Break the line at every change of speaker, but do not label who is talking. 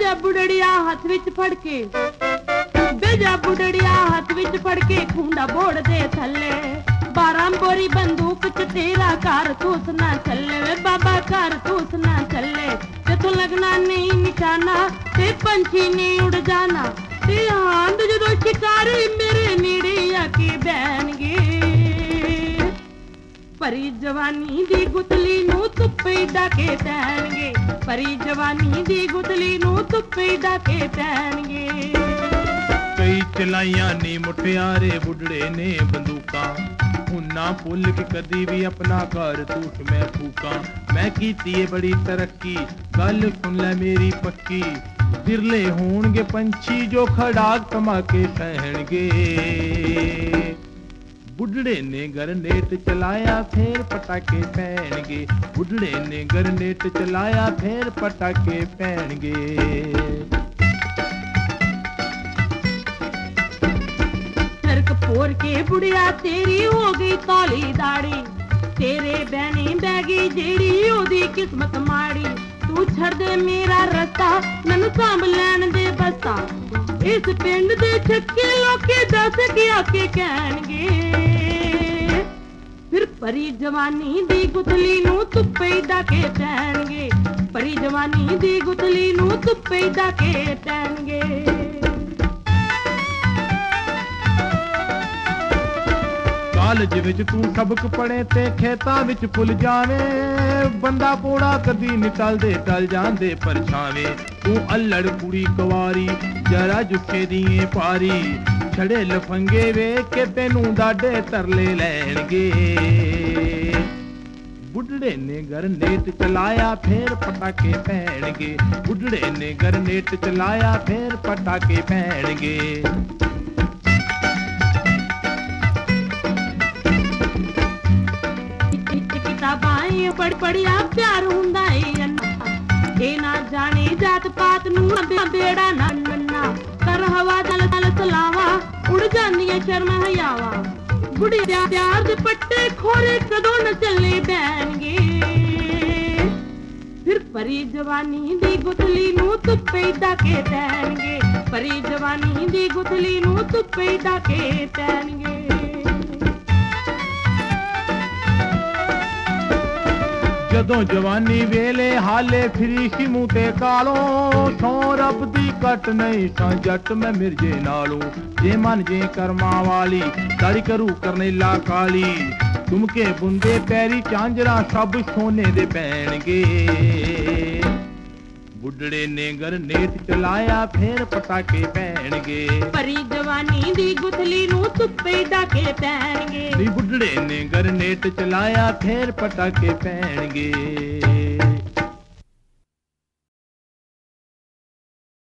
बेजा बुढ़ड़िया हाथ विच फड़ के, बेजा बुढ़ड़िया हाथ विच फड़ के खूंडा बोड़ दे थल्ले। 12 बोरी बंदूक च तेरा कारतूस ना चले वे बाबा, कारतूस ना चले। ते तो लगना नहीं निशाना ते पंछी नहीं उड़ जाना, ते आंद जो शिकारी मेरे नेड़े आके बैणगे। परी जवानी दी गुतली नू धुप्पे डाके पैणगे, परी जवानी दी गुतली नू धुप्पे डाके पैणगे।
कई चलाइया नी मुटियारे बुढ़ड़े ने बंदूकां, ना भुल के कदी भी अपना कारतूस मैं फूका। मैं कीती है बड़ी तरक्की, गल सुन ले मेरी पक्की। बिरले होणगे पंछी जो खड़ाक धमाके सहणगे। बुढ़ड़े ने गरनेट चलाया फिर पटाके पैणगे, बुढ़ड़े ने गरनेट चलाया फिर पटाके पैणगे।
पोर के बुढ़िया तेरी हो गई तौली दाड़ी, तेरे बहनी बैगी जेड़ी ओदी किस्मत माड़ी। तू छड़ दे मेरा रस्ता मैनू सांभ लैन दे बस्ता, इस पिंड दे छक्के लोके दस के आके कहणगे। फिर परी जवानी दी गुतली नू धुप्पे डाके पैणगे, परी जवानी दी गुतली नू धुप्पे डाके पैणगे।
कालज विच तू सबक पढ़े ते खेतां विच फुल जावे, बंदा पोड़ा कदी निकल दे टल जांदे परछावे। तू अल्लड़ कुड़ी कुवारी जरा जुखे दिए पारी, छड़े लफंगे वेख के तेनू डाडे तरले लैणगे। बुढ़ड़े ने गरनेट चलाया फिर पटाके पैणगे, बुढ़ड़े ने गरनेट चलाया फिर पटाके पैणगे।
बड़ बढ़िया प्यार हुंदा ए अन्ना, ए ना जाने जात पात नू बेड़ा ना नन्ना। कर हवा दल दल सलावा उड़ जांदियां शर्म हयावा, बुढ़िया प्यार दे पट्टे खोरे कदों न चले बैणगे। फिर परी जवानी दी गुतली नू धुप्पे डाके पैणगे, परी जवानी दी गुतली नू धुप्पे डाके पैणगे।
जदों जवानी वेले हाले फिरी सी मुँह ते कालो, सौ रब दी कट नहीं सा जट मैं मिर्जे नालों। जे मन जे कर्मा वाली दाड़ी करू करने ला काली, तुमके बुंदे पैरी चांजरा सब सोने दे पैणगे। बुढ़ड़े ने गरनेट चलाया फिर पटाके पैणगे,
परी जवानी दी गुथली नू धुप्पे डाके पैणगे।
बुढ़ड़े ने गरनेट चलाया फिर पटाके पैणगे।